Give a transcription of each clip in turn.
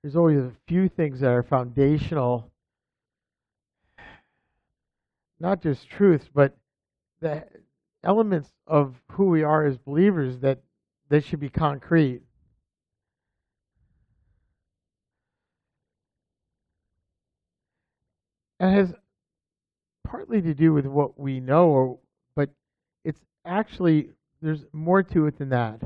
There's always a few things that are foundational, not just truths, but the elements of who we are as believers that should be concrete. And it has partly to do with what we know, but it's actually, there's more to it than that.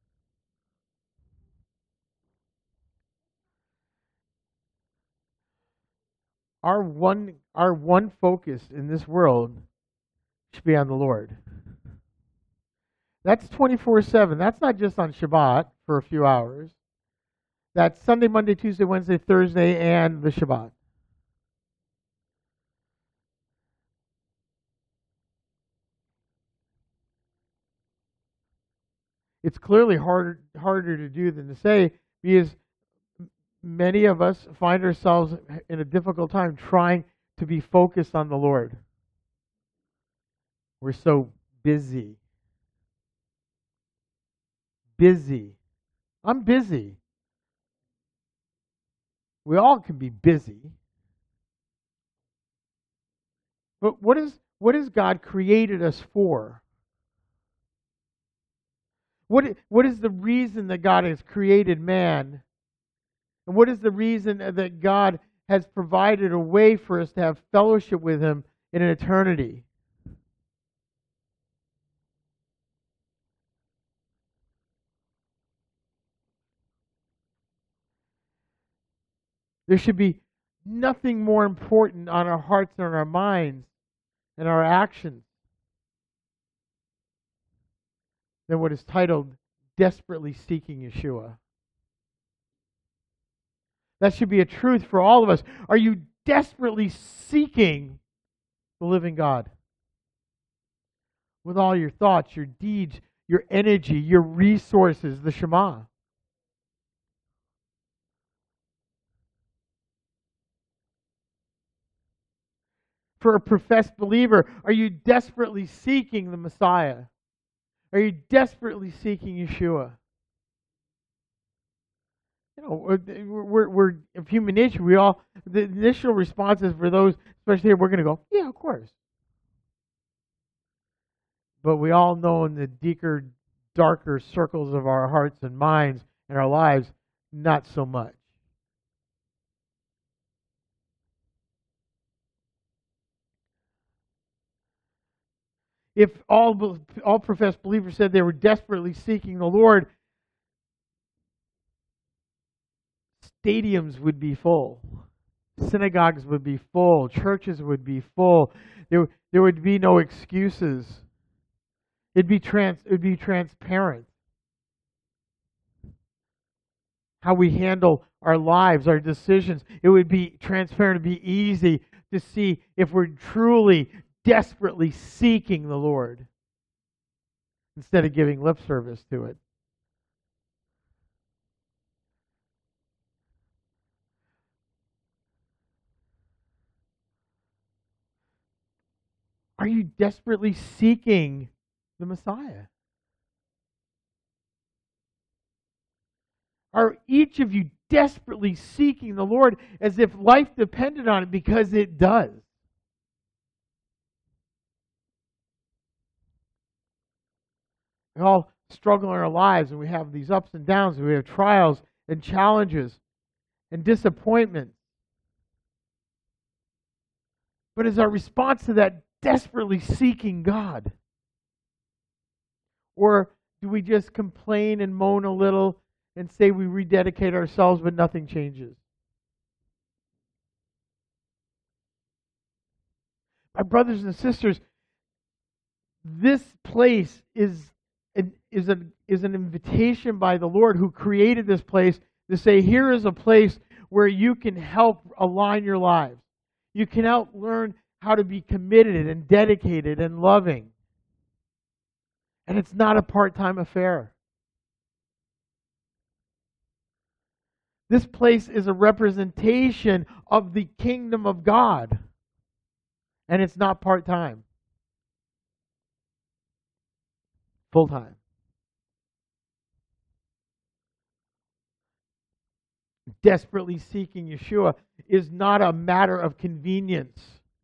Our one focus in this world should be on the Lord. That's 24/7. That's not just on Shabbat for a few hours. That's Sunday, Monday, Tuesday, Wednesday, Thursday, and the Shabbat. It's clearly harder to do than to say, because many of us find ourselves in a difficult time trying to be focused on the Lord. We're so busy. Busy. I'm busy. We all can be busy. But what has God created us for? What is the reason that God has created man? And what is the reason that God has provided a way for us to have fellowship with Him in an eternity? There should be nothing more important on our hearts and on our minds and our actions than what is titled Desperately Seeking Yeshua. That should be a truth for all of us. Are you desperately seeking the living God? With all your thoughts, your deeds, your energy, your resources, the Shema. For a professed believer, are you desperately seeking the Messiah? Are you desperately seeking Yeshua? You know, we're of human nature. We all, the initial responses for those, especially here, we're going to go, yeah, of course. But we all know in the deeper, darker circles of our hearts and minds and our lives, not so much. If all professed believers said they were desperately seeking the Lord, stadiums would be full, synagogues would be full, churches would be full. There would be no excuses. It would be transparent. How we handle our lives, our decisions. It would be transparent, it'd be easy to see if we're truly desperately seeking the Lord instead of giving lip service to it. Are you desperately seeking the Messiah? Are each of you desperately seeking the Lord as if life depended on it? Because it does. We all struggle in our lives and we have these ups and downs, and we have trials and challenges and disappointments. But is our response to that desperately seeking God? Or do we just complain and moan a little and say we rededicate ourselves but nothing changes? My brothers and sisters, this place is an invitation by the Lord who created this place to say, here is a place where you can help align your lives. You can help learn how to be committed and dedicated and loving. And it's not a part-time affair. This place is a representation of the kingdom of God. And it's not part-time. Full-time. Desperately seeking Yeshua is not a matter of convenience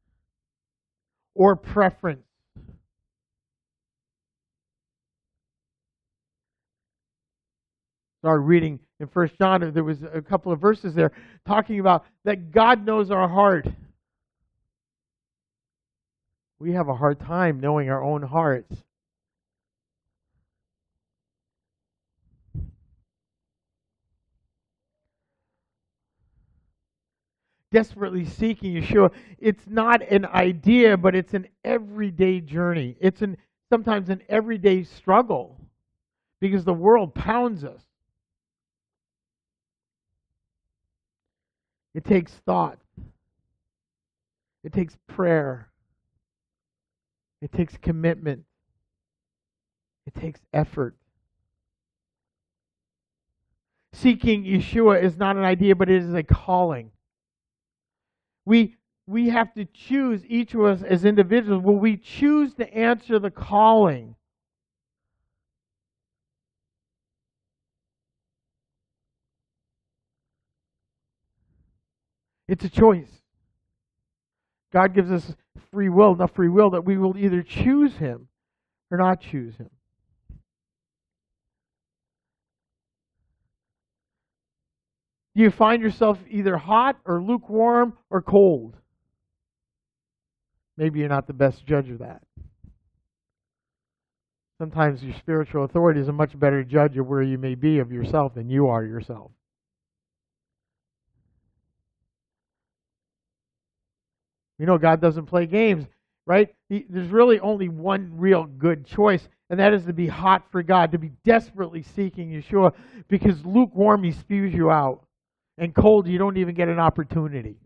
or preference. Started reading in 1 John, there was a couple of verses there talking about that God knows our heart. We have a hard time knowing our own hearts. Desperately seeking Yeshua, it's not an idea, but it's an everyday journey. It's sometimes an everyday struggle because the world pounds us. It takes thought. It takes prayer. It takes commitment. It takes effort. Seeking Yeshua is not an idea, but it is a calling. We have to choose, each of us as individuals, will we choose to answer the calling? It's a choice. God gives us free will, enough free will that we will either choose Him or not choose Him. Do you find yourself either hot or lukewarm or cold? Maybe you're not the best judge of that. Sometimes your spiritual authority is a much better judge of where you may be of yourself than you are yourself. You know, God doesn't play games, right? There's really only one real good choice, and that is to be hot for God, to be desperately seeking Yeshua, because lukewarm, He spews you out, and cold, you don't even get an opportunity.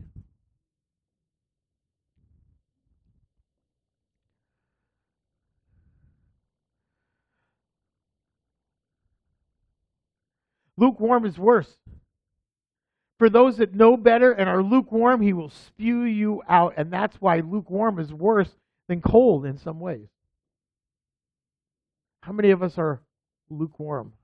Lukewarm is worse. For those that know better and are lukewarm, He will spew you out, and that's why lukewarm is worse than cold in some ways. How many of us are lukewarm?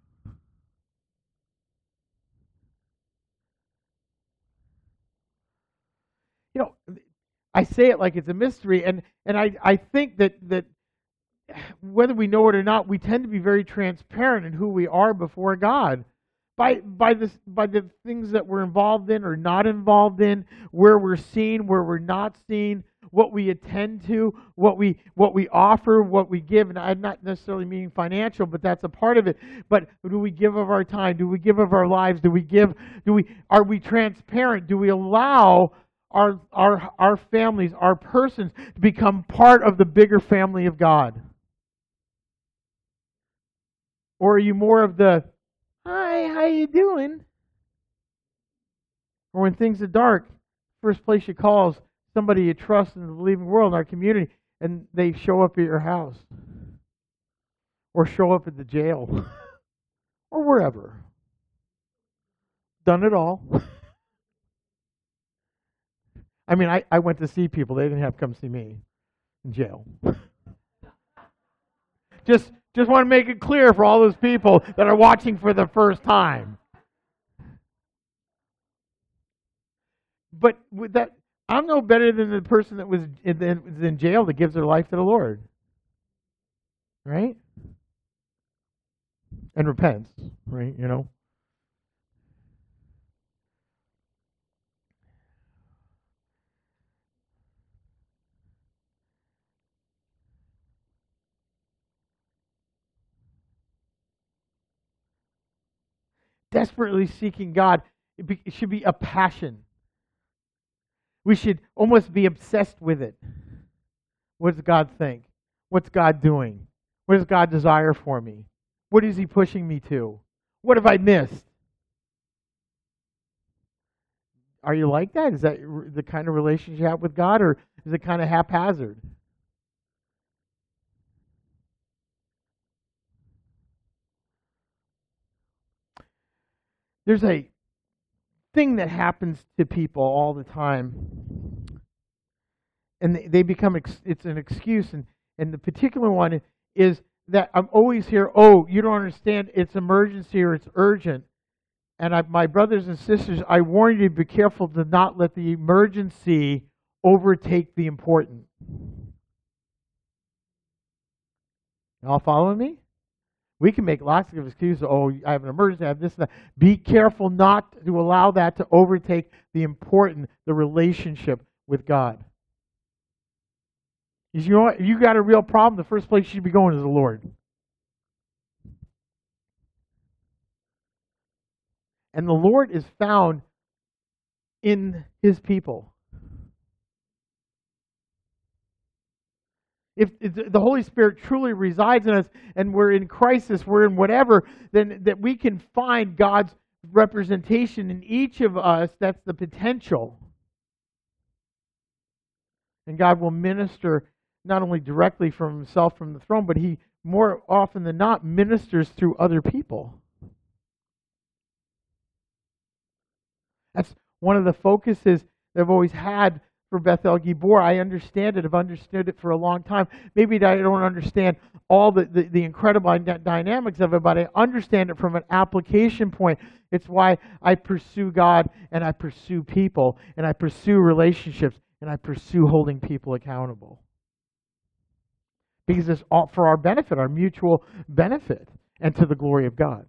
You know, I say it like it's a mystery, and I think that whether we know it or not, we tend to be very transparent in who we are before God. By the things that we're involved in or not involved in, where we're seen, where we're not seen, what we attend to, what we offer, what we give. And I'm not necessarily meaning financial, but that's a part of it. But do we give of our time? Do we give of our lives? Are we transparent? Do we allow our families, our persons, to become part of the bigger family of God? Or are you more of the, hi, how you doing? Or when things are dark, first place you call is somebody you trust in the believing world in our community, and they show up at your house. Or show up at the jail. Or wherever. Done it all. I mean, I went to see people. They didn't have to come see me in jail. Just want to make it clear for all those people that are watching for the first time. But with that, I'm no better than the person that was in jail that gives their life to the Lord. Right? And repents, right? You know? Desperately seeking God, it should be a passion. We should almost be obsessed with it. What does God think? What's God doing? What does God desire for me? What is He pushing me to? What have I missed? Are you like that? Is that the kind of relationship you have with God, or is it kind of haphazard? There's a thing that happens to people all the time, and they become, it's an excuse, and the particular one is that I'm always here, oh, you don't understand, it's emergency or it's urgent. And my brothers and sisters, I warn you to be careful to not let the emergency overtake the important. Y'all following me? We can make lots of excuses. Oh, I have an emergency, I have this and that. Be careful not to allow that to overtake the important, the relationship with God. Because you know what? If you got a real problem, the first place you should be going is the Lord. And the Lord is found in His people. If the Holy Spirit truly resides in us and we're in crisis, we're in whatever, then that we can find God's representation in each of us. That's the potential. And God will minister not only directly from Himself from the throne, but He more often than not ministers through other people. That's one of the focuses that I've always had for Beth-El Gibor. I understand it. I've understood it for a long time. Maybe I don't understand all the incredible dynamics of it, but I understand it from an application point. It's why I pursue God and I pursue people and I pursue relationships and I pursue holding people accountable. Because it's all for our benefit, our mutual benefit, and to the glory of God.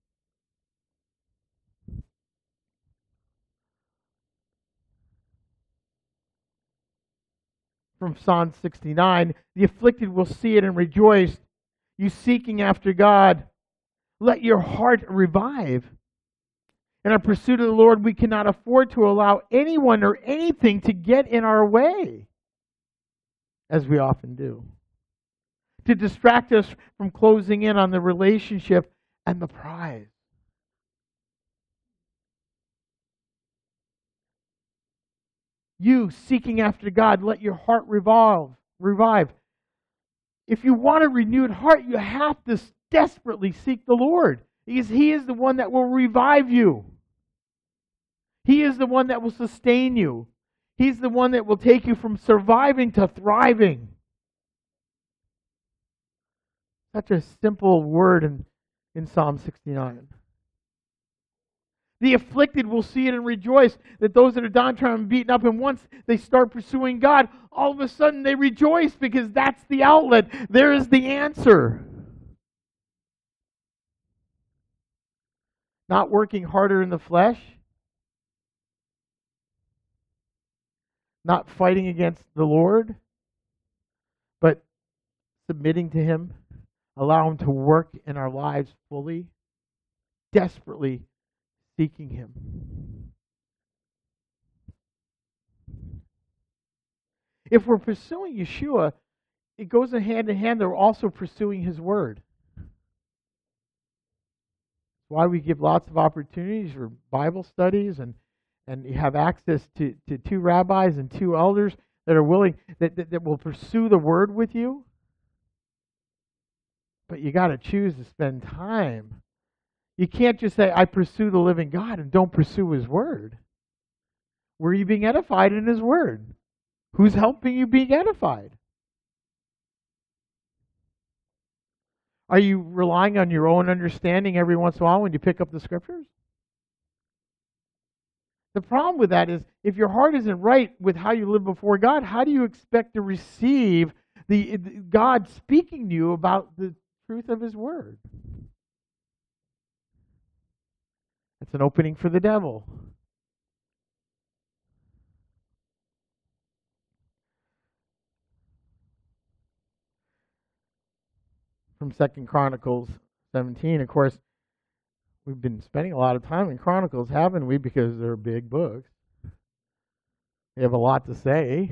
From Psalm 69, the afflicted will see it and rejoice. You seeking after God, let your heart revive. In our pursuit of the Lord, we cannot afford to allow anyone or anything to get in our way, as we often do, to distract us from closing in on the relationship and the prize. You seeking after God, let your heart revive. If you want a renewed heart, you have to desperately seek the Lord, because He is the one that will revive you. He is the one that will sustain you. He's the one that will take you from surviving to thriving. Such a simple word in Psalm 69. The afflicted will see it and rejoice, that those that are downtrodden and beaten up, and once they start pursuing God, all of a sudden they rejoice because that's the outlet. There is the answer. Not working harder in the flesh, not fighting against the Lord, but submitting to Him, allow Him to work in our lives fully, desperately seeking Him. If we're pursuing Yeshua, it goes hand in hand that we're also pursuing His Word. Why we give lots of opportunities for Bible studies, and you have access to 2 rabbis and 2 elders that are willing, that will pursue the Word with you. But you got to choose to spend time. You can't just say, I pursue the living God, and don't pursue His Word. Where are you being edified in His Word? Who's helping you being edified? Are you relying on your own understanding every once in a while when you pick up the Scriptures? The problem with that is, if your heart isn't right with how you live before God, how do you expect to receive the God speaking to you about the truth of His Word? That's an opening for the devil. From 2 Chronicles 17, of course, we've been spending a lot of time in Chronicles, haven't we? Because they're big books. They have a lot to say.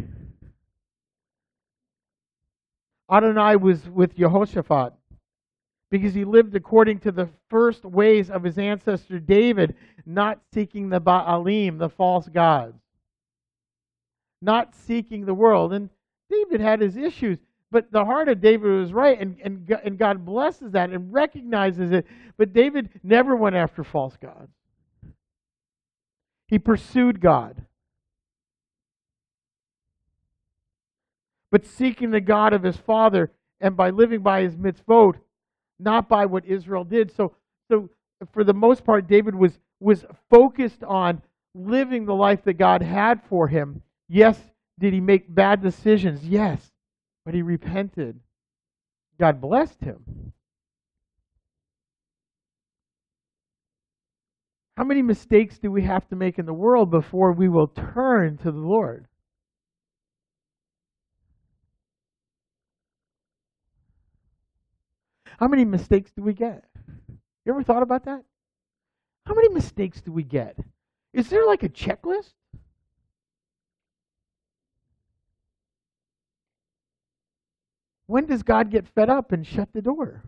Adonai was with Jehoshaphat because he lived according to the first ways of his ancestor David, not seeking the Baalim, the false gods, not seeking the world. And David had his issues, but the heart of David was right, and God blesses that and recognizes it. But David never went after false gods. He pursued God, but seeking the God of his father, and by living by his mitzvot, not by what Israel did. So for the most part, David was was focused on living the life that God had for him. Yes, did he make bad decisions? Yes, but he repented. God blessed him. How many mistakes do we have to make in the world before we will turn to the Lord? How many mistakes do we get? You ever thought about that? How many mistakes do we get? Is there like a checklist? When does God get fed up and shut the door?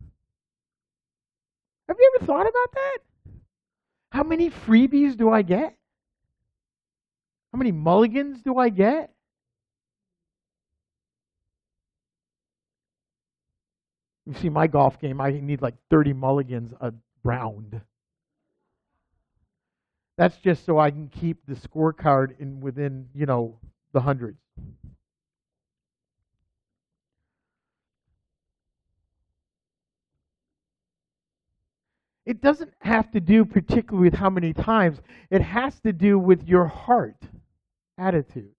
Have you ever thought about that? How many freebies do I get? How many mulligans do I get? You see my golf game, I need like 30 mulligans a round. That's just so I can keep the scorecard in within, the hundreds. It doesn't have to do particularly with how many times. It has to do with your heart attitude.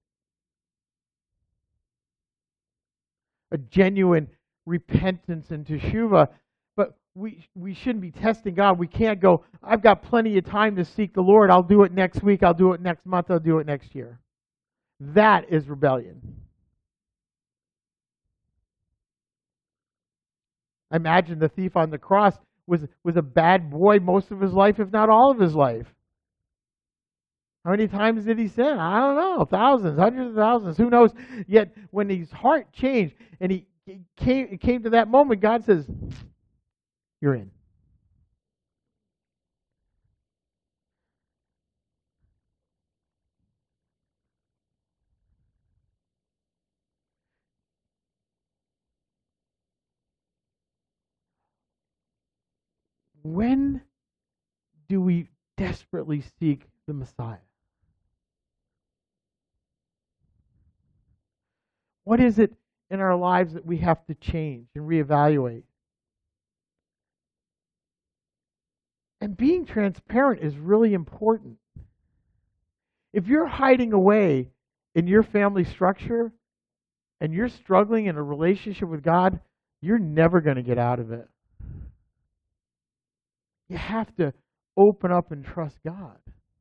A genuine repentance and teshuvah. But we shouldn't be testing God. We can't go, I've got plenty of time to seek the Lord. I'll do it next week. I'll do it next month. I'll do it next year. That is rebellion. I imagine the thief on the cross was a bad boy most of his life, if not all of his life. How many times did he sin? I don't know. Thousands, hundreds of thousands. Who knows? Yet when his heart changed and he came to that moment, God says, you're in. When do we desperately seek the Messiah? What is it in our lives that we have to change and reevaluate? And being transparent is really important. If you're hiding away in your family structure and you're struggling in a relationship with God, you're never going to get out of it. You have to open up and trust God.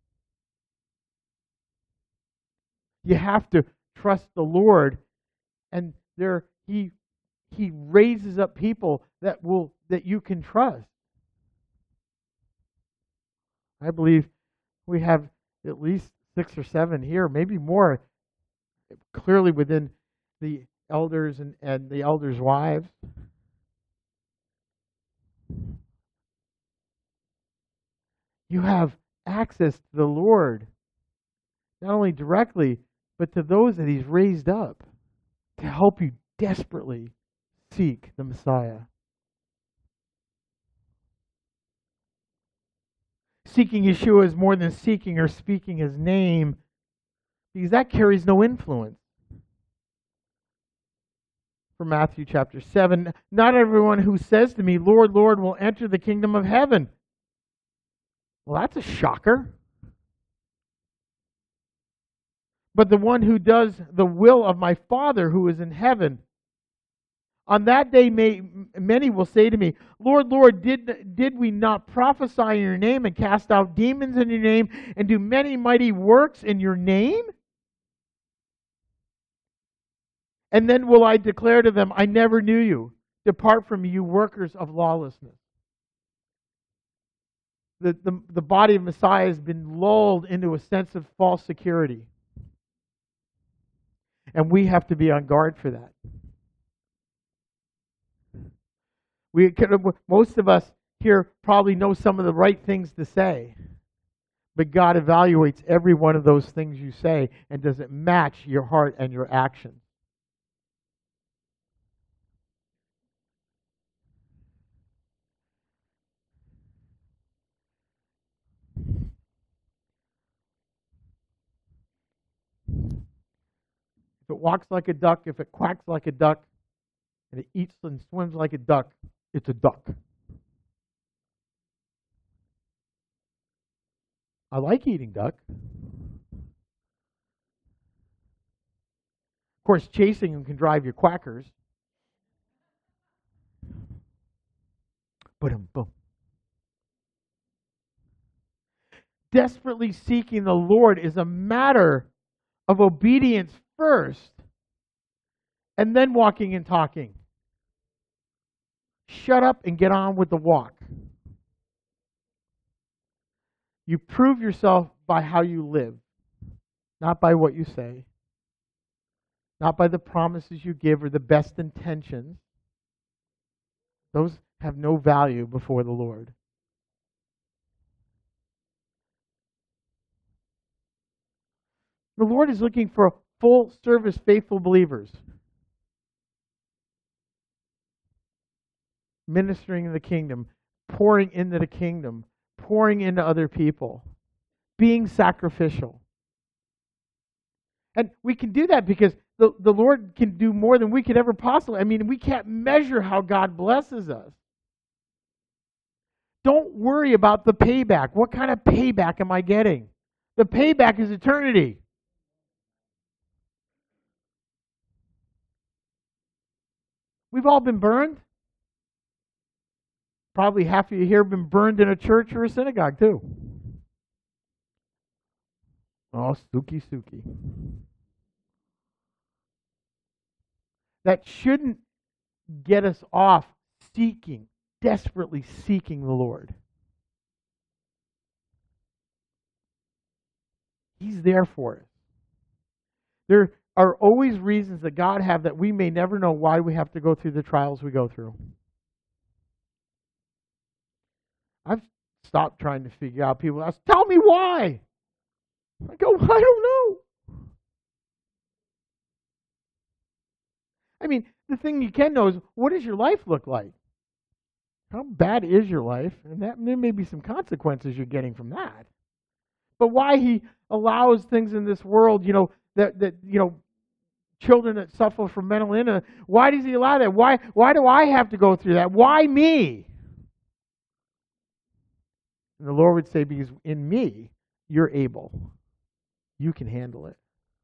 You have to trust the Lord, and He raises up people that you can trust. I believe we have at least 6 or 7 here, maybe more, clearly within the elders and the elders' wives. You have access to the Lord, not only directly, but to those that He's raised up to help you desperately seek the Messiah. Seeking Yeshua is more than seeking or speaking His name, because that carries no influence. From Matthew chapter 7, not everyone who says to me, Lord, Lord, will enter the kingdom of heaven. Well, that's a shocker. But the one who does the will of my Father who is in heaven. On that day many will say to me, Lord, Lord, did we not prophesy in your name and cast out demons in your name and do many mighty works in your name? And then will I declare to them, I never knew you. Depart from me, you workers of lawlessness. The body of Messiah has been lulled into a sense of false security. And we have to be on guard for that. Most of us here probably know some of the right things to say. But God evaluates every one of those things you say, and does it match your heart and your actions? If it walks like a duck, if it quacks like a duck, and it eats and swims like a duck, it's a duck. I like eating duck. Of course, chasing them can drive you quackers. Boom. Desperately seeking the Lord is a matter of obedience first, and then walking and talking. Shut up and get on with the walk. You prove yourself by how you live, not by what you say, not by the promises you give or the best intentions. Those have no value before the Lord. The Lord is looking for full service, faithful believers. Ministering in the kingdom, pouring into the kingdom, pouring into other people, being sacrificial. And we can do that because the Lord can do more than we could ever possibly. I mean, we can't measure how God blesses us. Don't worry about the payback. What kind of payback am I getting? The payback is eternity. We've all been burned. Probably half of you here have been burned in a church or a synagogue too. Oh, spooky. That shouldn't get us off desperately seeking the Lord. He's there for us. There are always reasons that God have that we may never know why we have to go through the trials we go through. I've stopped trying to figure out. People ask, tell me why. I go, I don't know. I mean, the thing you can know is, what does your life look like? How bad is your life? And there may be some consequences you're getting from that. But why He allows things in this world, that children that suffer from mental illness, why does He allow that? Why do I have to go through that? Why me? And the Lord would say, because in me, you're able. You can handle it.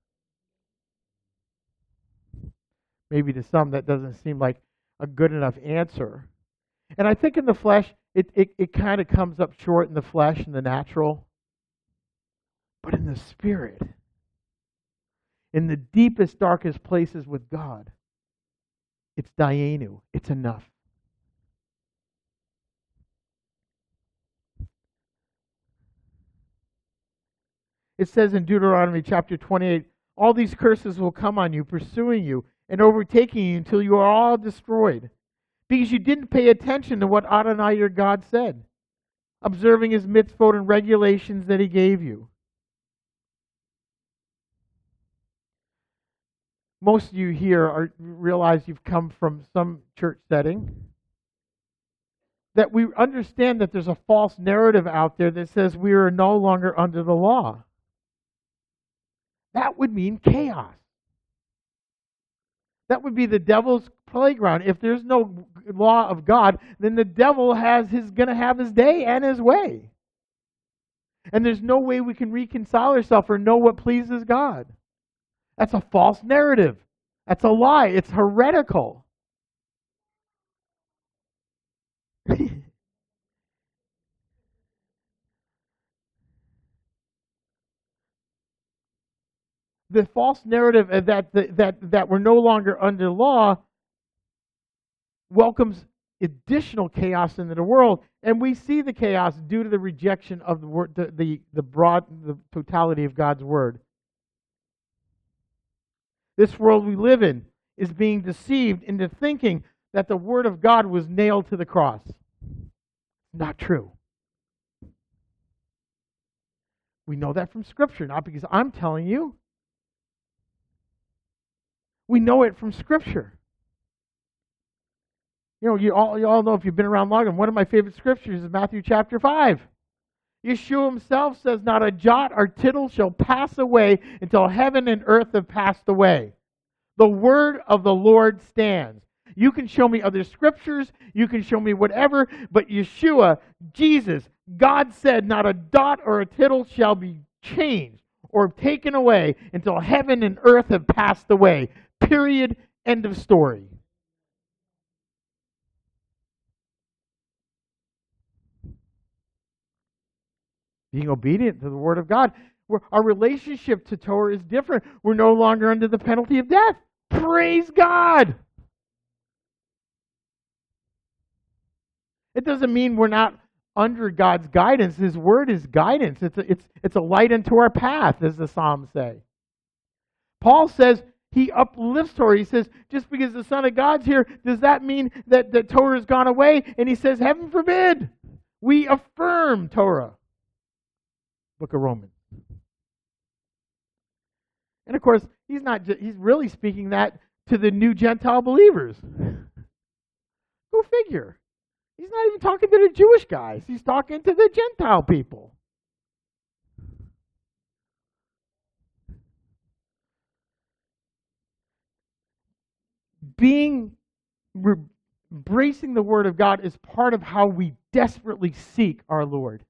Maybe to some that doesn't seem like a good enough answer. And I think in the flesh, it kind of comes up short in the flesh and the natural. But in the spirit, in the deepest, darkest places with God, it's Dayenu. It's enough. It says in Deuteronomy chapter 28, all these curses will come on you, pursuing you and overtaking you until you are all destroyed, because you didn't pay attention to what Adonai your God said, observing His mitzvot and regulations that He gave you. Most of you here realize you've come from some church setting, that we understand that there's a false narrative out there that says we are no longer under the law. That would mean chaos. That would be the devil's playground. If there's no law of God, then the devil going to have his day and his way. And there's no way we can reconcile ourselves or know what pleases God. That's a false narrative. That's a lie. It's heretical. The false narrative that we're no longer under law welcomes additional chaos into the world, and we see the chaos due to the rejection of the word, the totality of God's word. This world we live in is being deceived into thinking that the word of God was nailed to the cross. Not true. We know that from Scripture, not because I'm telling you. We know it from Scripture. You all know, if you've been around long enough, one of my favorite scriptures is Matthew chapter 5. Yeshua Himself says, not a jot or tittle shall pass away until heaven and earth have passed away. The word of the Lord stands. You can show me other scriptures, you can show me whatever, but Yeshua, Jesus, God said, not a dot or a tittle shall be changed or taken away until heaven and earth have passed away. Period. End of story. Being obedient to the Word of God. Our relationship to Torah is different. We're no longer under the penalty of death. Praise God. It doesn't mean we're not under God's guidance. His Word is guidance. It's a light unto our path, as the Psalms say. Paul says he uplifts Torah. He says, just because the Son of God's here, does that mean that Torah has gone away? And he says, heaven forbid. We affirm Torah. Book of Romans. And of course, he's really speaking that to the new Gentile believers. Go figure. He's not even talking to the Jewish guys. He's talking to the Gentile people. Embracing the Word of God is part of how we desperately seek our Lord.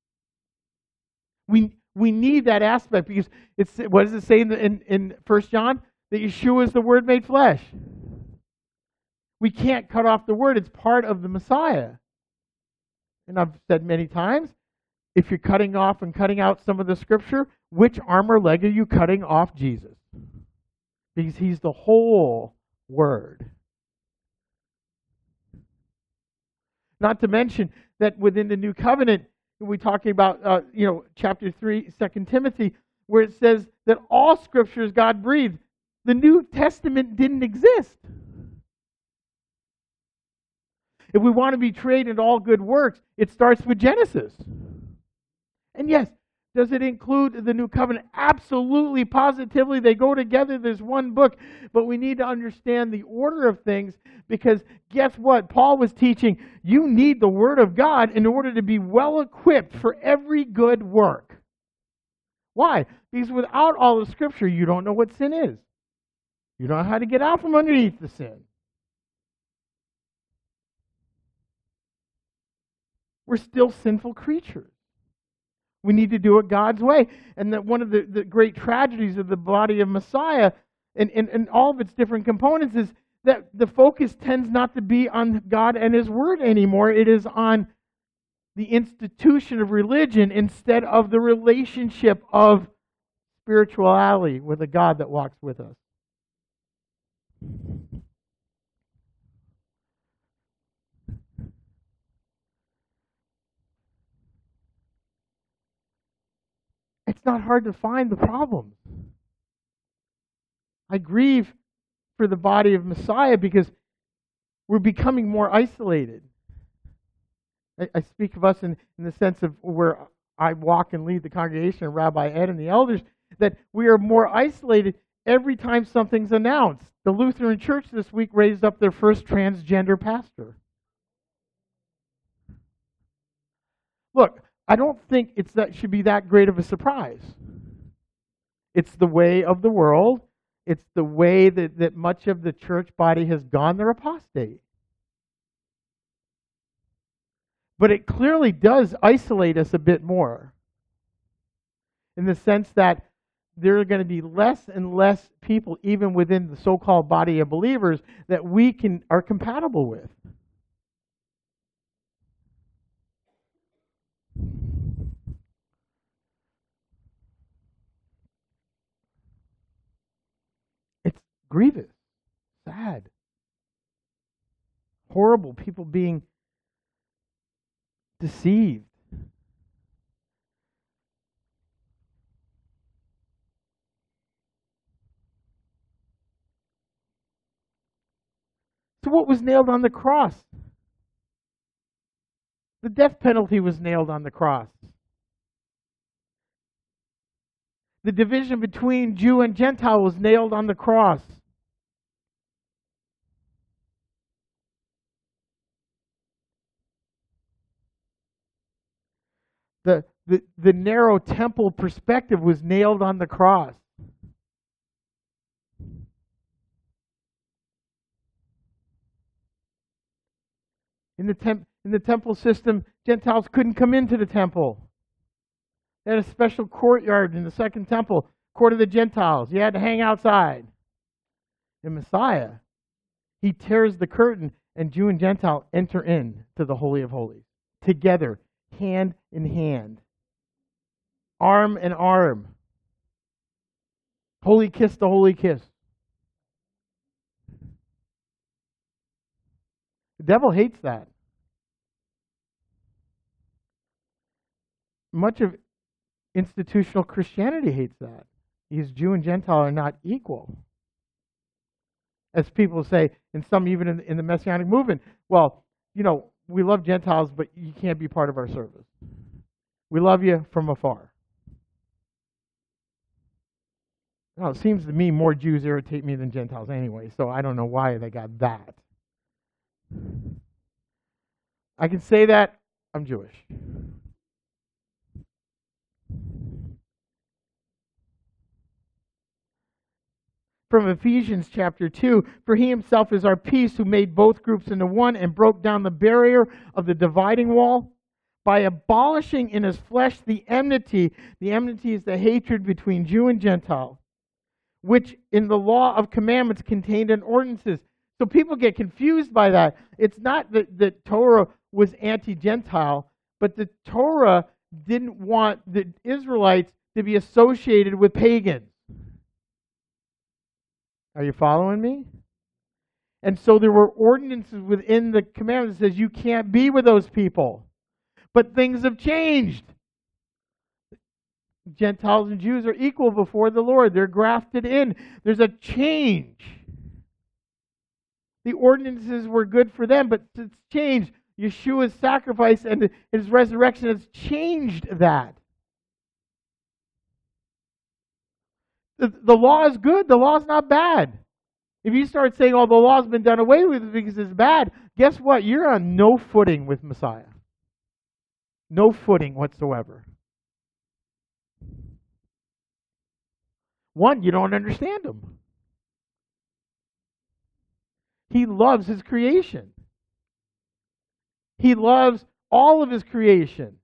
We need that aspect because what does it say in 1 John? That Yeshua is the Word made flesh. We can't cut off the Word. It's part of the Messiah. And I've said many times, if you're cutting off and cutting out some of the Scripture, which arm or leg are you cutting off Jesus? Because He's the whole Word. Not to mention that within the New Covenant, we're talking about, chapter 3, 2 Timothy, where it says that all Scripture is God-breathed. The New Testament didn't exist. If we want to be trained in all good works, it starts with Genesis. And yes, does it include the New Covenant? Absolutely, positively, they go together. There's one book. But we need to understand the order of things because guess what? Paul was teaching, you need the Word of God in order to be well equipped for every good work. Why? Because without all the Scripture, you don't know what sin is. You don't know how to get out from underneath the sin. We're still sinful creatures. We need to do it God's way. And that one of the great tragedies of the body of Messiah and all of its different components is that the focus tends not to be on God and His Word anymore. It is on the institution of religion instead of the relationship of spirituality with a God that walks with us. It's not hard to find the problems. I grieve for the body of Messiah because we're becoming more isolated. I speak of us in the sense of where I walk and lead the congregation, and Rabbi Ed and the elders, that we are more isolated every time something's announced. The Lutheran Church this week raised up their first transgender pastor. Look, I don't think that should be that great of a surprise. It's the way of the world. It's the way that much of the church body has gone. They're apostate. But it clearly does isolate us a bit more in the sense that there are going to be less and less people, even within the so-called body of believers, that we are compatible with. It's grievous, sad, horrible, people being deceived. So what was nailed on the cross? The death penalty was nailed on the cross. The division between Jew and Gentile was nailed on the cross. The narrow temple perspective was nailed on the cross. In the temple system, Gentiles couldn't come into the temple. They had a special courtyard in the second temple, court of the Gentiles. You had to hang outside. In Messiah, he tears the curtain, and Jew and Gentile enter in to the Holy of Holies together, hand in hand, arm in arm. Holy kiss to holy kiss. The devil hates that. Much of institutional Christianity hates that. Because Jew and Gentile are not equal. As people say, and some even in the Messianic movement, well, we love Gentiles, but you can't be part of our service. We love you from afar. Now, it seems to me more Jews irritate me than Gentiles anyway, so I don't know why they got that. I can say that I'm Jewish. From Ephesians chapter 2, for he himself is our peace, who made both groups into one and broke down the barrier of the dividing wall by abolishing in his flesh the enmity. The enmity is the hatred between Jew and Gentile, which in the law of commandments contained in ordinances. So people get confused by that. It's not that the Torah was anti-Gentile, but the Torah didn't want the Israelites to be associated with pagans. Are you following me? And so there were ordinances within the commandments that says you can't be with those people. But things have changed. Gentiles and Jews are equal before the Lord. They're grafted in. There's a change. The ordinances were good for them, but it's changed. Yeshua's sacrifice and his resurrection has changed that. The law is good. The law is not bad. If you start saying, oh, the law's been done away with because it's bad, guess what? You're on no footing with Messiah. No footing whatsoever. One, you don't understand him. He loves his creation. He loves all of his creation.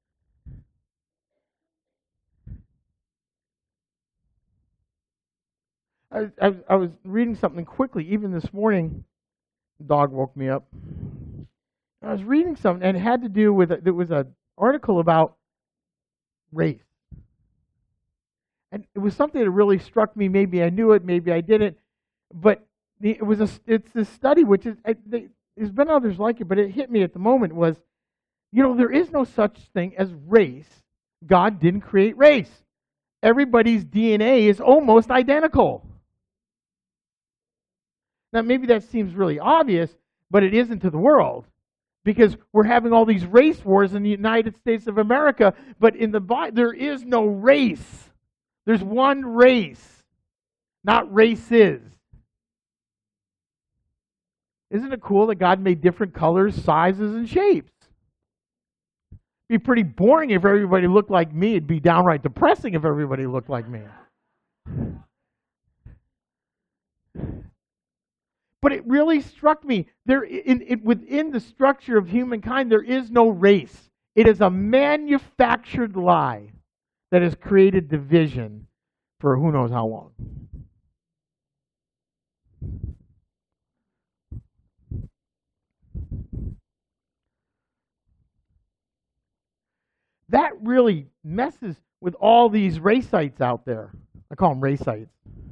I was reading something quickly, even this morning. The dog woke me up. I was reading something, and it had to do with, there was an article about race. And it was something that really struck me. Maybe I knew it, maybe I didn't. But it's this study, which is, there's been others like it, but it hit me at the moment, was, there is no such thing as race. God didn't create race. Everybody's DNA is almost identical. Now, maybe that seems really obvious, but it isn't to the world. Because we're having all these race wars in the United States of America, but in the Bible, there is no race. There's one race, not races. Isn't it cool that God made different colors, sizes, and shapes? It'd be pretty boring if everybody looked like me. It'd be downright depressing if everybody looked like me. But it really struck me, within the structure of humankind, there is no race. It is a manufactured lie that has created division for who knows how long. That really messes with all these racites out there. I call them racites.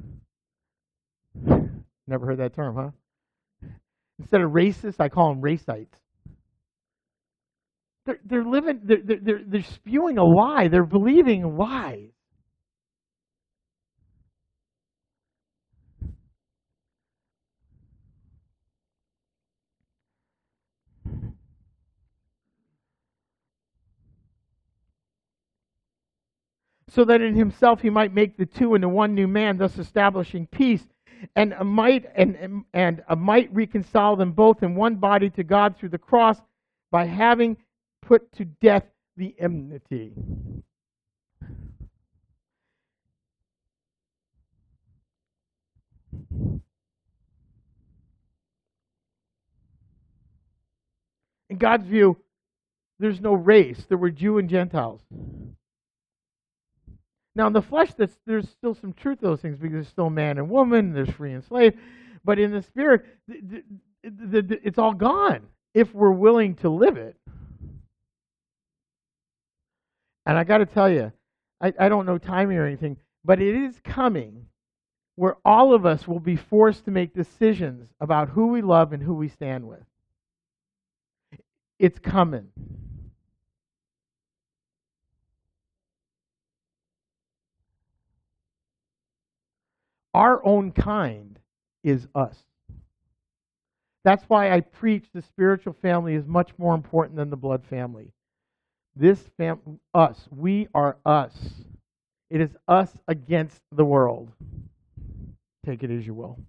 Never heard that term, huh? Instead of racist, I call them racites. They're living. They're spewing a lie. They're believing lies. So that in himself he might make the two into one new man, thus establishing peace, and might reconcile them both in one body to God through the cross, by having put to death the enmity. In God's view, there's no race. There were Jew and Gentiles. Now, in the flesh, there's still some truth to those things because there's still man and woman, there's free and slave. But in the spirit, it's all gone if we're willing to live it. And I got to tell you, I don't know timing or anything, but it is coming where all of us will be forced to make decisions about who we love and who we stand with. It's coming. Our own kind is us. That's why I preach the spiritual family is much more important than the blood family. Us. We are us. It is us against the world. Take it as you will.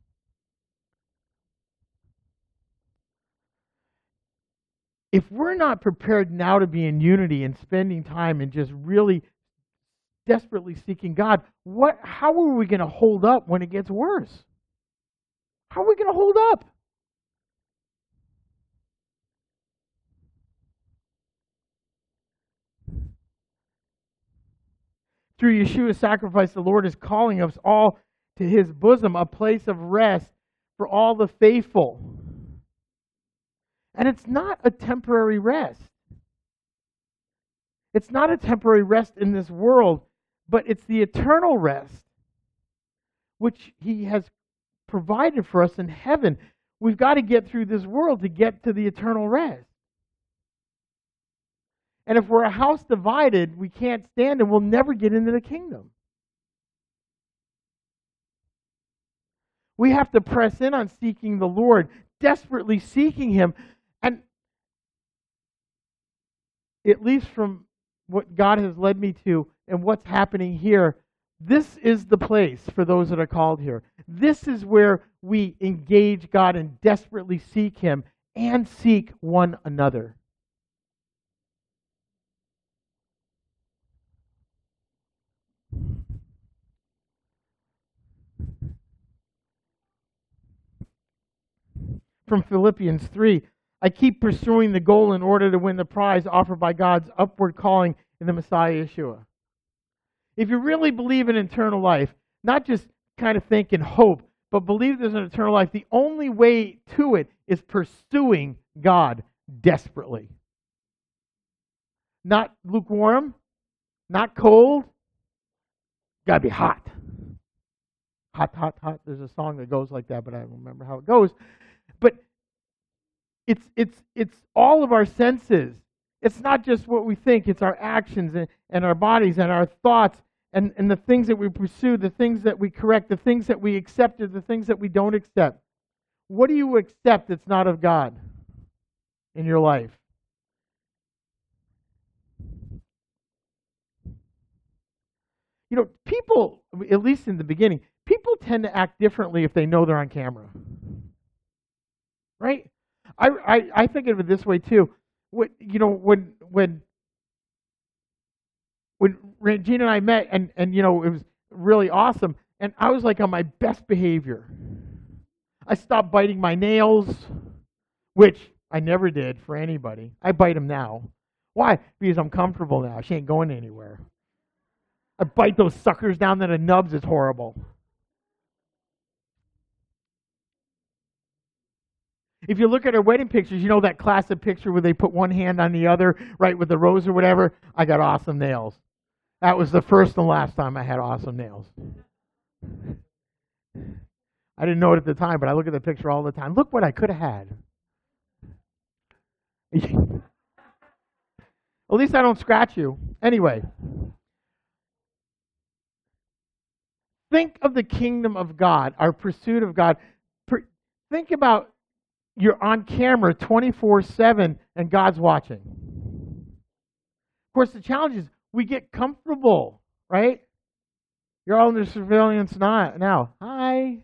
If we're not prepared now to be in unity and spending time and just really desperately seeking God, how are we going to hold up when it gets worse? How are we going to hold up? Through Yeshua's sacrifice, the Lord is calling us all to His bosom, a place of rest for all the faithful. And it's not a temporary rest. It's not a temporary rest in this world, but it's the eternal rest, which He has provided for us in heaven. We've got to get through this world to get to the eternal rest. And if we're a house divided, we can't stand and we'll never get into the kingdom. We have to press in on seeking the Lord, desperately seeking Him. And at least from what God has led me to and what's happening here, this is the place for those that are called here. This is where we engage God and desperately seek Him and seek one another. From Philippians 3, I keep pursuing the goal in order to win the prize offered by God's upward calling in the Messiah Yeshua. If you really believe in eternal life, not just kind of think and hope, but believe there's an eternal life, the only way to it is pursuing God desperately. Not lukewarm, not cold, got to be hot. Hot, hot, hot. There's a song that goes like that, but I don't remember how it goes. But it's all of our senses. It's not just what we think, it's our actions and our bodies and our thoughts and the things that we pursue, the things that we correct, the things that we accept, and the things that we don't accept. What do you accept that's not of God in your life? You know, people, at least in the beginning, people tend to act differently if they know they're on camera. Right? I think of it this way too. When Regina and I met, and it was really awesome, and I was like on my best behavior. I stopped biting my nails, which I never did for anybody. I bite them now. Why? Because I'm comfortable now. She ain't going anywhere. I bite those suckers down to the nubs. It's horrible. If you look at our wedding pictures, you know that classic picture where they put one hand on the other, right, with the rose or whatever? I got awesome nails. That was the first and last time I had awesome nails. I didn't know it at the time, but I look at the picture all the time. Look what I could have had. At least I don't scratch you. Anyway. Think of the kingdom of God, our pursuit of God. Think about you're on camera 24/7 and God's watching. Of course, the challenge is we get comfortable, right? You're all under surveillance now. Hi.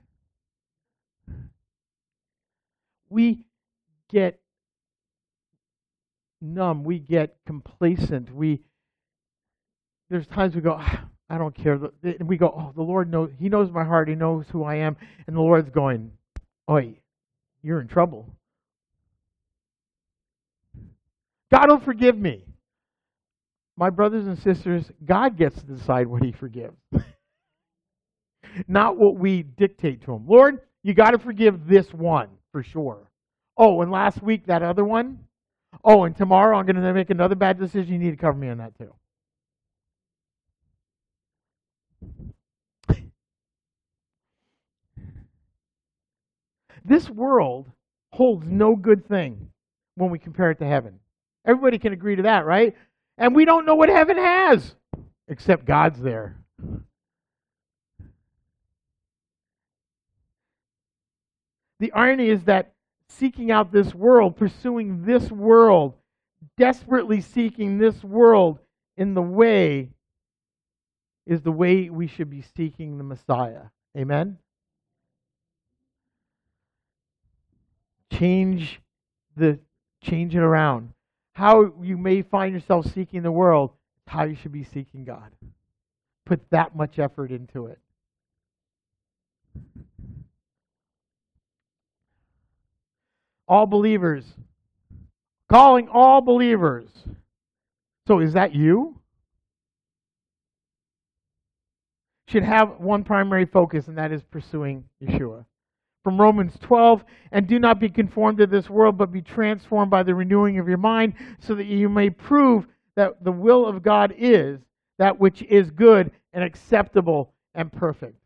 We get numb. We get complacent. There's times we go, I don't care. And we go, oh, the Lord knows. He knows my heart. He knows who I am. And the Lord's going, oi, you're in trouble. God will forgive me. My brothers and sisters, God gets to decide what he forgives. Not what we dictate to him. Lord, you got to forgive this one for sure. Oh, and last week that other one? Oh, and tomorrow I'm going to make another bad decision. You need to cover me on that too. This world holds no good thing when we compare it to heaven. Everybody can agree to that, right? And we don't know what heaven has, except God's there. The irony is that seeking out this world, pursuing this world, desperately seeking this world in the way is the way we should be seeking the Messiah. Amen? Change it around. How you may find yourself seeking the world, how you should be seeking God. Put that much effort into it. All believers. Calling all believers. So is that you? Should have one primary focus, and that is pursuing Yeshua. From Romans 12, and do not be conformed to this world, but be transformed by the renewing of your mind, so that you may prove that the will of God is that which is good and acceptable and perfect.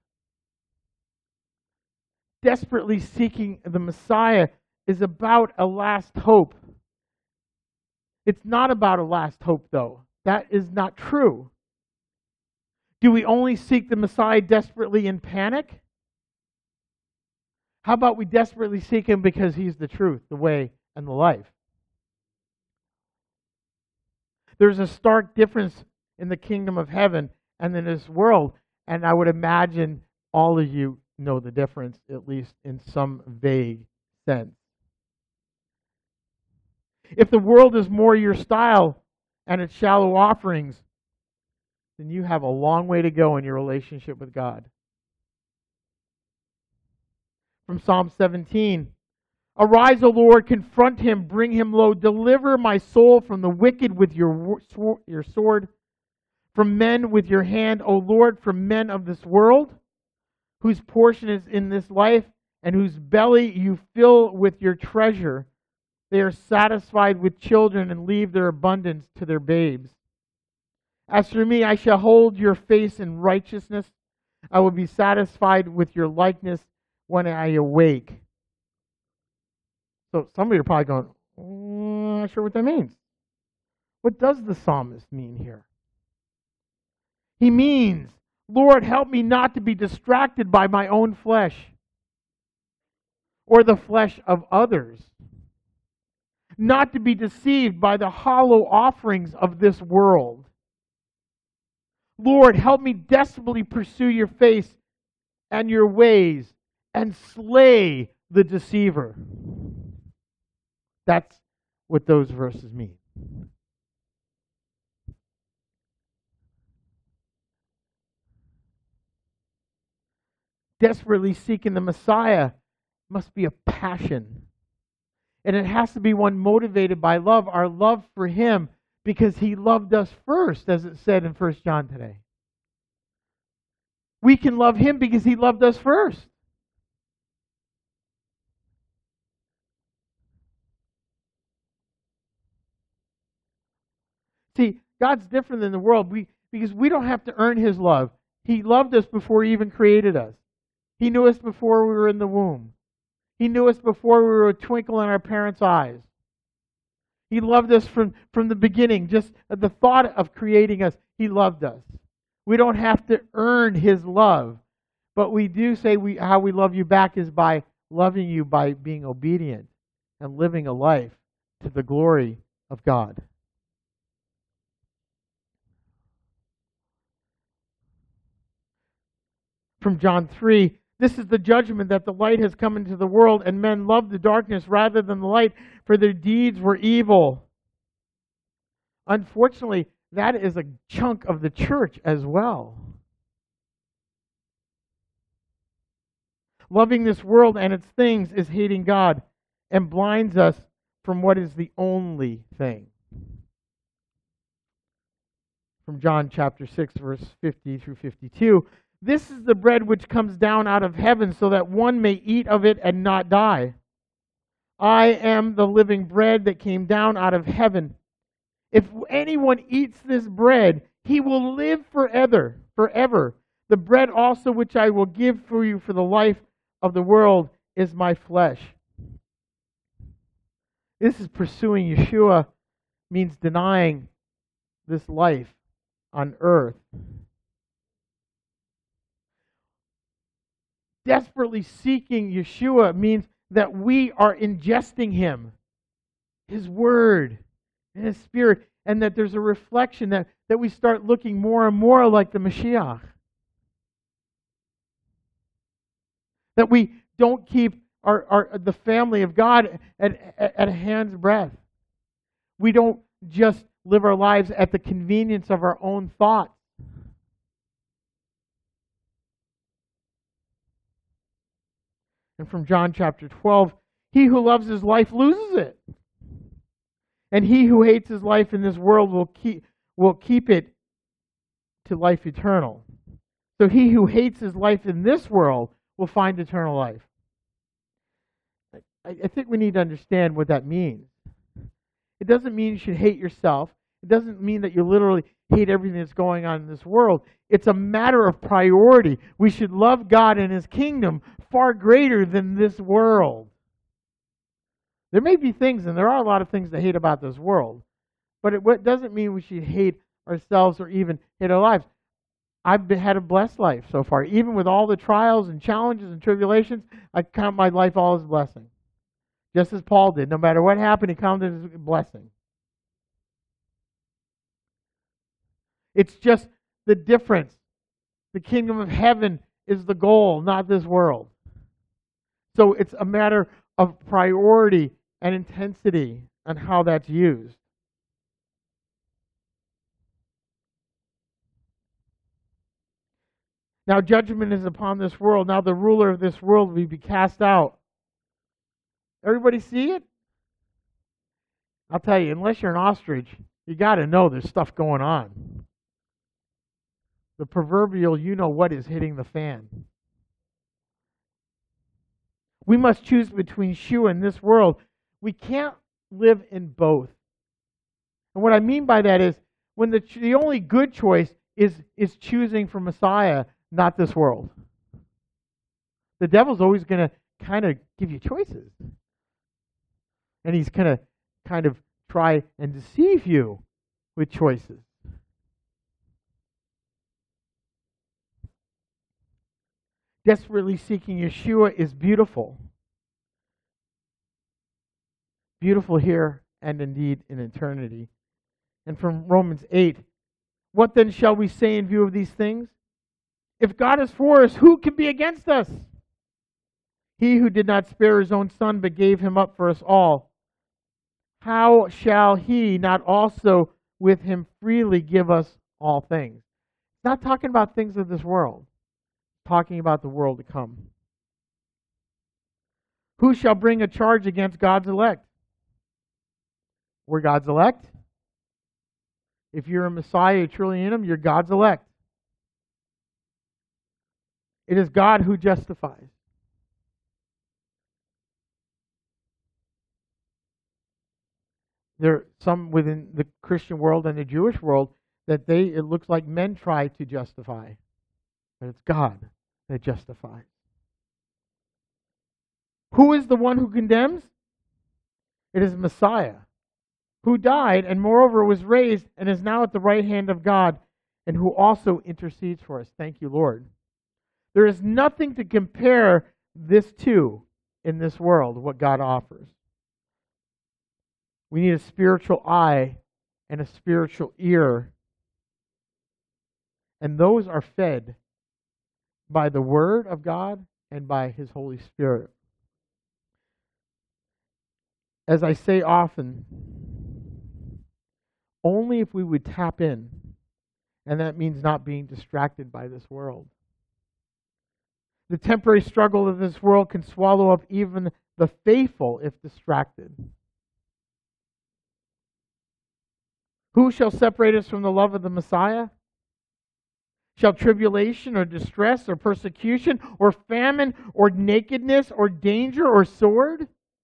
Desperately seeking the Messiah is about a last hope. It's not about a last hope, though. That is not true. Do we only seek the Messiah desperately in panic? How about we desperately seek him because he's the truth, the way, and the life? There's a stark difference in the kingdom of heaven and in this world, and I would imagine all of you know the difference, at least in some vague sense. If the world is more your style and its shallow offerings, then you have a long way to go in your relationship with God. From Psalm 17, arise, O Lord, confront him, bring him low, deliver my soul from the wicked with your sword, from men with your hand, O Lord, from men of this world, whose portion is in this life, and whose belly you fill with your treasure. They are satisfied with children and leave their abundance to their babes. As for me, I shall hold your face in righteousness. I will be satisfied with your likeness when I awake. So some of you are probably going, I'm not sure what that means. What does the psalmist mean here? He means, Lord, help me not to be distracted by my own flesh or the flesh of others. Not to be deceived by the hollow offerings of this world. Lord, help me desperately pursue your face and your ways and slay the deceiver. That's what those verses mean. Desperately seeking the Messiah must be a passion. And it has to be one motivated by love, our love for him, because he loved us first, as it said in 1 John today. We can love him because he loved us first. See, God's different than the world because we don't have to earn his love. He loved us before he even created us. He knew us before we were in the womb. He knew us before we were a twinkle in our parents' eyes. He loved us from the beginning. Just the thought of creating us, he loved us. We don't have to earn his love. But we do say how we love you back is by loving you by being obedient and living a life to the glory of God. From John 3, this is the judgment that the light has come into the world, and men love the darkness rather than the light, for their deeds were evil. Unfortunately, that is a chunk of the church as well. Loving this world and its things is hating God and blinds us from what is the only thing. from John chapter 6, verse 50 through 52. This is the bread which comes down out of heaven, so that one may eat of it and not die. I am the living bread that came down out of heaven. If anyone eats this bread, he will live forever. The bread also which I will give for you for the life of the world is my flesh. This is pursuing Yeshua, means denying this life on earth. Desperately seeking Yeshua means that we are ingesting Him, His Word, and His Spirit, and that there's a reflection that we start looking more and more like the Mashiach. That we don't keep the family of God at a hand's breadth. We don't just live our lives at the convenience of our own thoughts. And from John chapter 12, he who loves his life loses it. And he who hates his life in this world will keep it to life eternal. So he who hates his life in this world will find eternal life. I think we need to understand what that means. It doesn't mean you should hate yourself. It doesn't mean that you literally hate everything that's going on in this world. It's a matter of priority. We should love God and His kingdom far greater than this world. There may be things, and there are a lot of things to hate about this world, but it doesn't mean we should hate ourselves or even hate our lives. I've had a blessed life so far. Even with all the trials and challenges and tribulations, I count my life all as a blessing. Just as Paul did. No matter what happened, he counted it as a blessing. It's just the difference. The kingdom of heaven is the goal, not this world. So it's a matter of priority and intensity and how that's used. Now judgment is upon this world. Now the ruler of this world will be cast out. Everybody see it? I'll tell you, unless you're an ostrich, you got to know there's stuff going on. The proverbial you-know-what is hitting the fan. We must choose between Yeshua and this world. We can't live in both. And what I mean by that is, when the only good choice is choosing for Messiah, not this world. The devil's always going to kind of give you choices. And he's going to kind of try and deceive you with choices. Desperately seeking Yeshua is beautiful. Beautiful here and indeed in eternity. And from Romans 8, what then shall we say in view of these things? If God is for us, who can be against us? He who did not spare His own Son, but gave Him up for us all, how shall He not also with Him freely give us all things? It's not talking about things of this world. It's talking about the world to come. Who shall bring a charge against God's elect? We're God's elect. If you're a Messiah, you're truly in Him, you're God's elect. It is God who justifies. There are some within the Christian world and the Jewish world that it looks like men try to justify. But it's God that justifies. Who is the one who condemns? It is Messiah, who died and moreover was raised and is now at the right hand of God, and who also intercedes for us. Thank you, Lord. There is nothing to compare this to in this world, what God offers. We need a spiritual eye and a spiritual ear. And those are fed by the Word of God and by His Holy Spirit. As I say often, only if we would tap in, and that means not being distracted by this world. The temporary struggle of this world can swallow up even the faithful if distracted. Who shall separate us from the love of the Messiah? Shall tribulation or distress or persecution or famine or nakedness or danger or sword?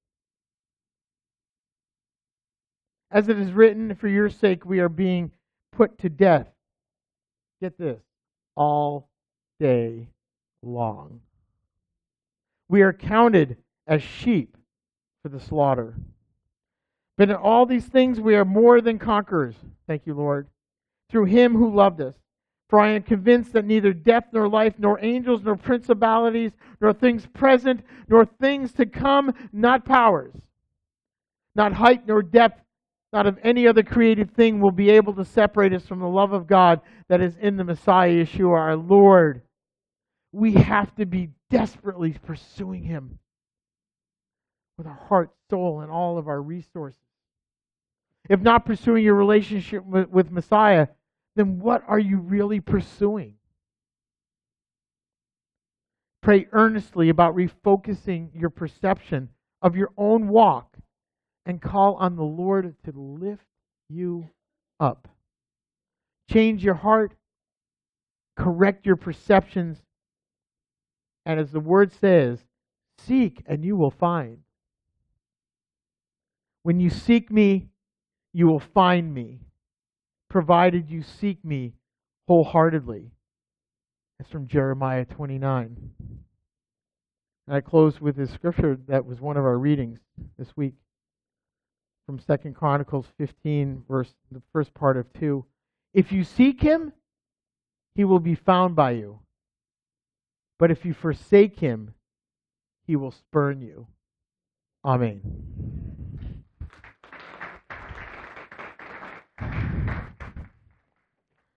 As it is written, for your sake we are being put to death. Get this, all day long. We are counted as sheep for the slaughter. But in all these things we are more than conquerors. Thank you, Lord. Through him who loved us. For I am convinced that neither death nor life, nor angels, nor principalities, nor things present, nor things to come, not powers, not height nor depth, not of any other created thing will be able to separate us from the love of God that is in the Messiah, Yeshua, our Lord. We have to be desperately pursuing him with our heart, soul, and all of our resources. If not pursuing your relationship with Messiah, then what are you really pursuing? Pray earnestly about refocusing your perception of your own walk and call on the Lord to lift you up. Change your heart, correct your perceptions, and as the word says, seek and you will find. When you seek me, you will find me, provided you seek me wholeheartedly. That's from Jeremiah 29. And I close with this scripture that was one of our readings this week from 2 Chronicles 15, the first part of 2. If you seek him, he will be found by you. But if you forsake him, he will spurn you. Amen.